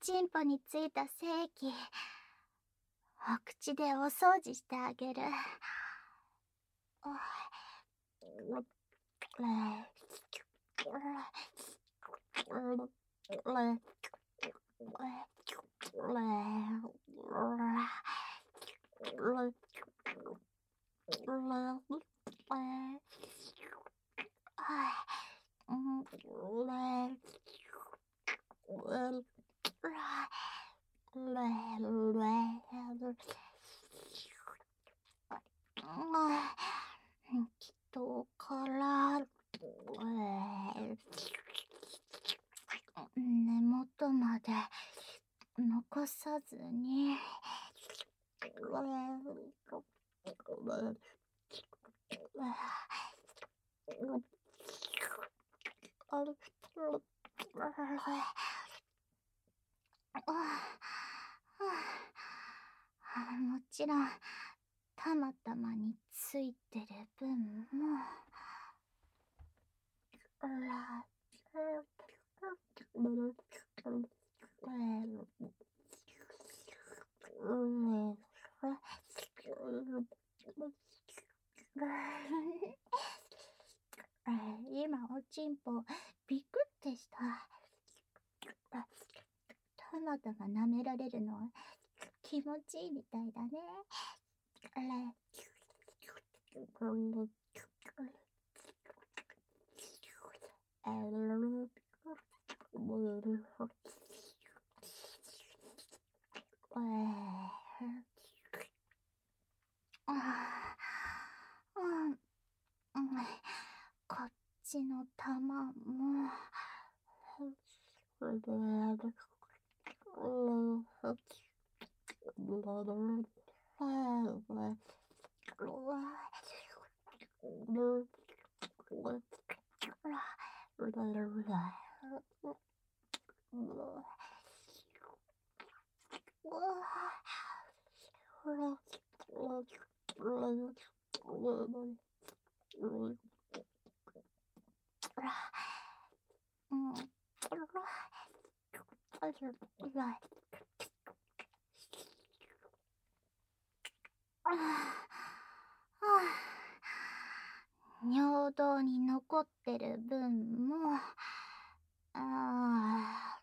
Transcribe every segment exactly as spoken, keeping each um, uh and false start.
ちんぽについた精液、お口でお掃除してあげる。人から根元まで残さずにもちろんたまたまについてる分も今おちんぽビクってした。たまたま舐められるの気持ちいいみたいだね。こっちの玉も尿道に残ってる分もあ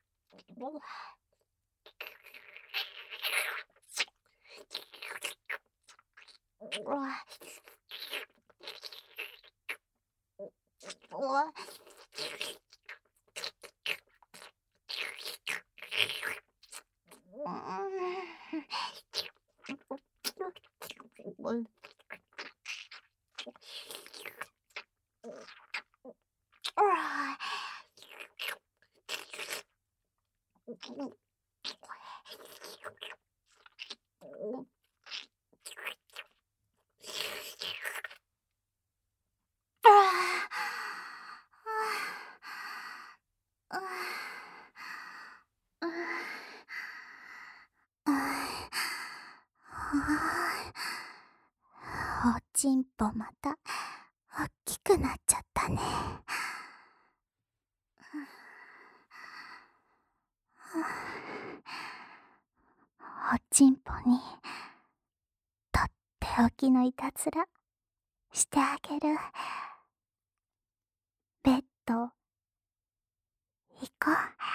おちんぽまたおっきくなっちゃったね。おちんぽにとっておきのいたずらしてあげる。ベッド行こ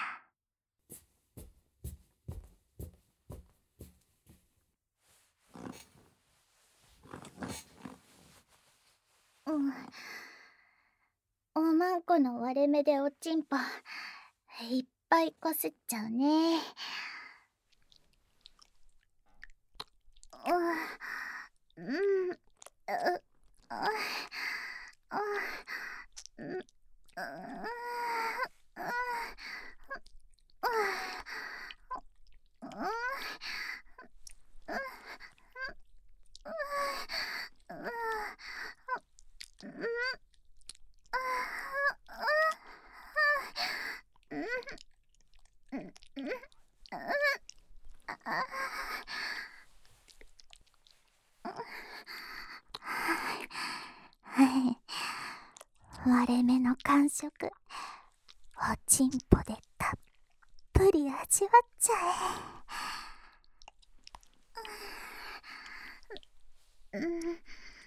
う。うん。おまんこの割れ目でおちんぽいっぱいこすっちゃうね。うん、うん、う、う、う、う、う、割れ目の感触おちんぽでたっぷり味わっちゃえ。うんうんうん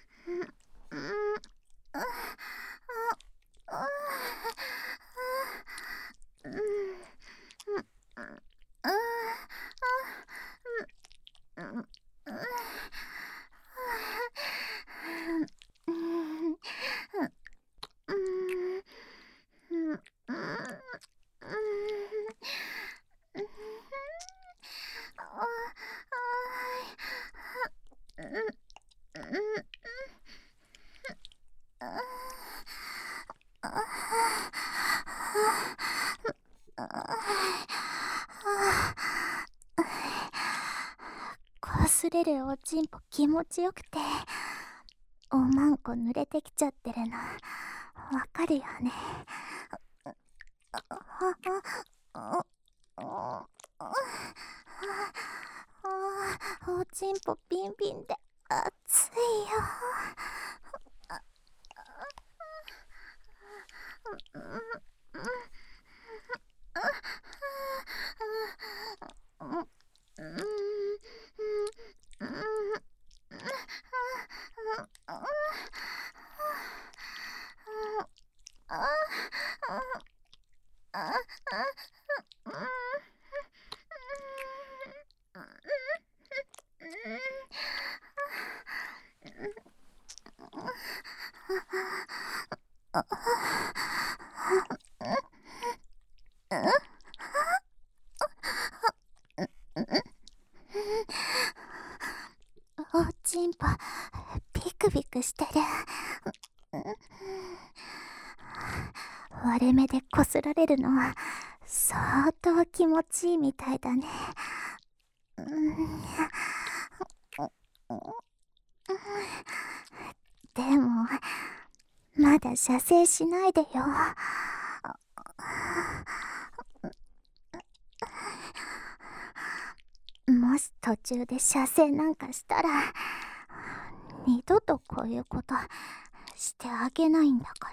こすれるおちんぽ気持ちよくて、おまんこ濡れてきちゃってるのわかるよね。おちんぽビンビンで熱いよ。おちんぽビクビクしてる。割れ目でこすられるのは相当気持ちいいみたいだね。でもまだ射精しないでよ。もし途中で射精なんかしたら二度とこういうことしてあげないんだから。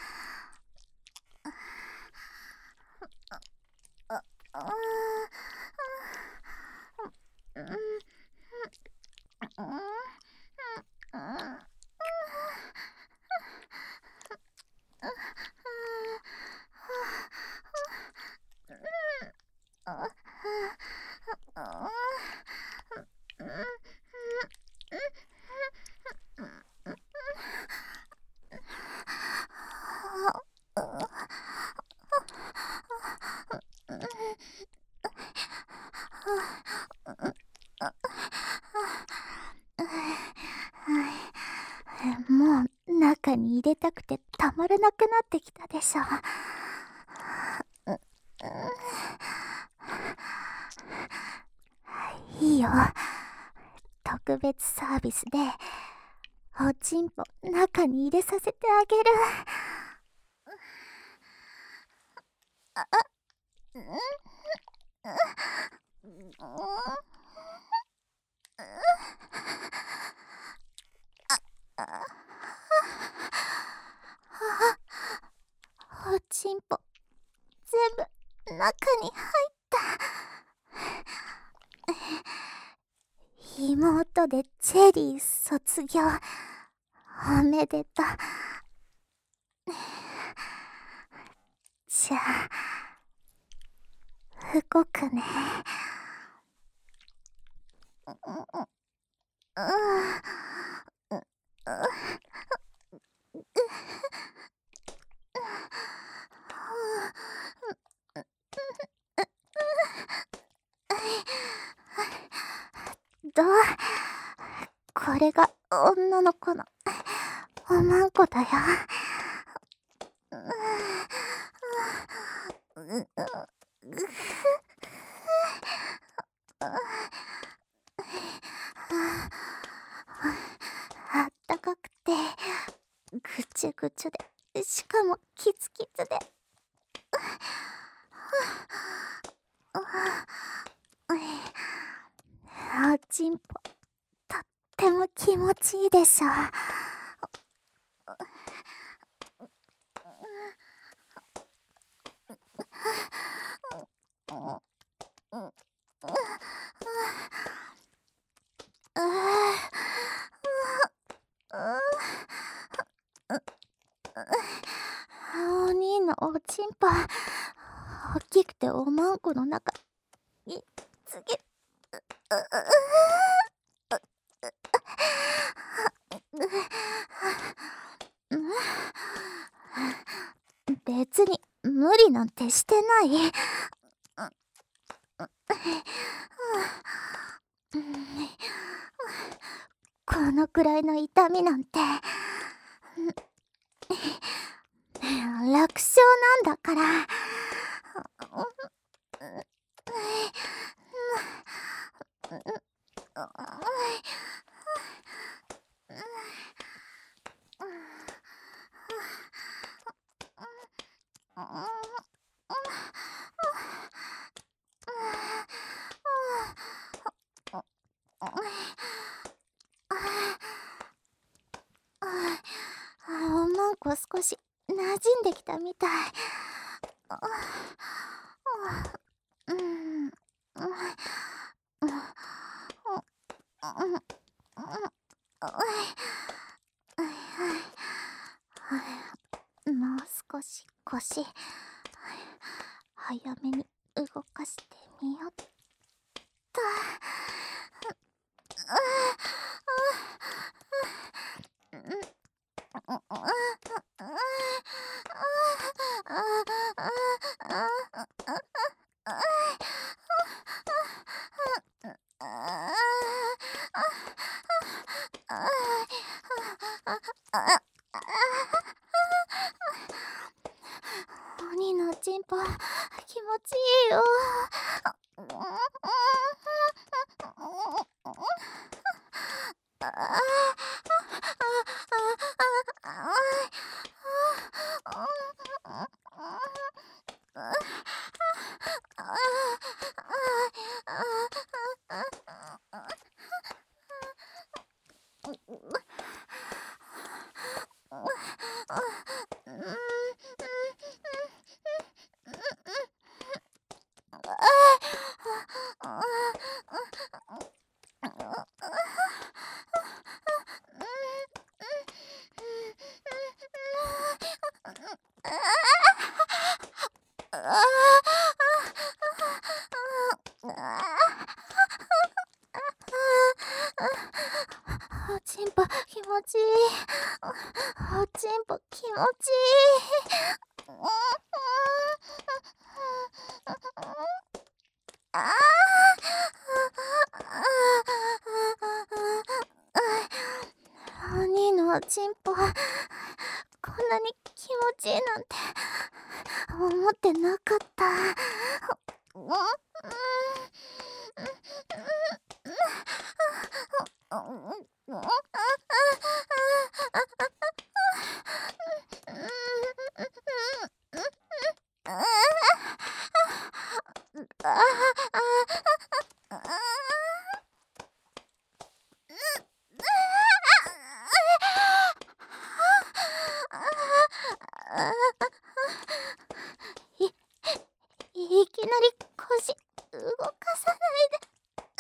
もう中に入れたくてたまらなくなってきたでしょ。いいよ、特別サービスでおちんぽ中に入れさせてあげる。おちんぽ全部中に入った。妹でチェリー卒業おめでとう。じゃあ動くね。どう？これが女の子のおまんこだよ。あったかくてぐちゅぐちゅで、しかもキツキツで、おちんぽとっても気持ちいいでしょ。 お兄のおちんぽ、大きくておまんこの中につけ、別に無理なんてしてない。このくらいの痛みなんて楽勝なんだから。おまんこ少し馴染んできたみたい。もう少し腰早めに動かしてみよっと。鬼のチンポ気持ちいいよ。おちんぽ気持ちいい。おちんぽ気持ちいい。鬼のおちんぽこんなに気持ちいいなんて思ってなかった。い、いきなり腰動かさないで。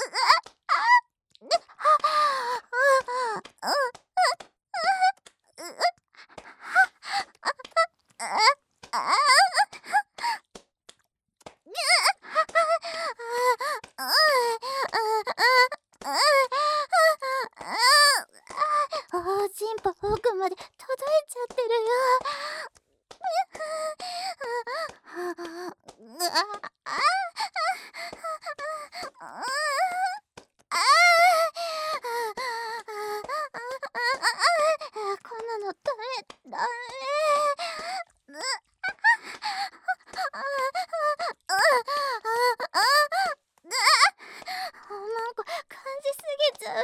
おちんぽ奥まで届いちゃってるよ。こんなのダメダメ。おまんこ感じすぎちゃうよ。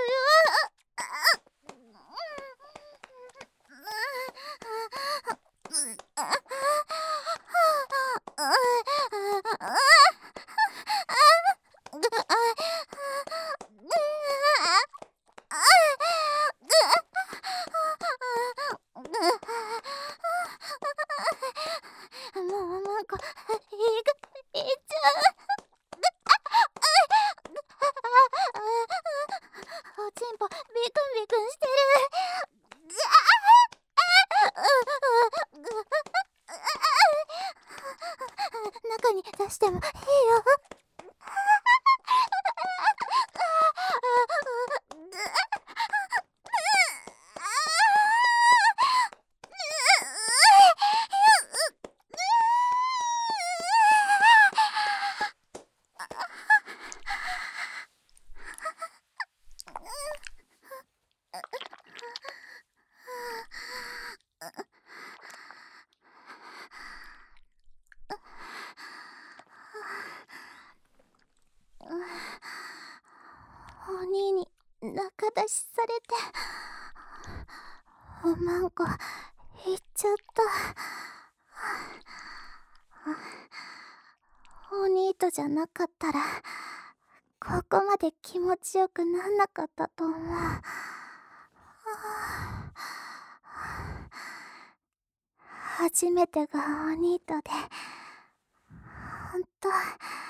もうおまんこいいっちゃう。おちんぽビクンビクンしてる。 してもいいよ。お兄に仲出しされておまんこ行っちゃった。お兄とじゃなかったらここまで気持ちよくなんなかったと思う。初めてがお兄とでほんと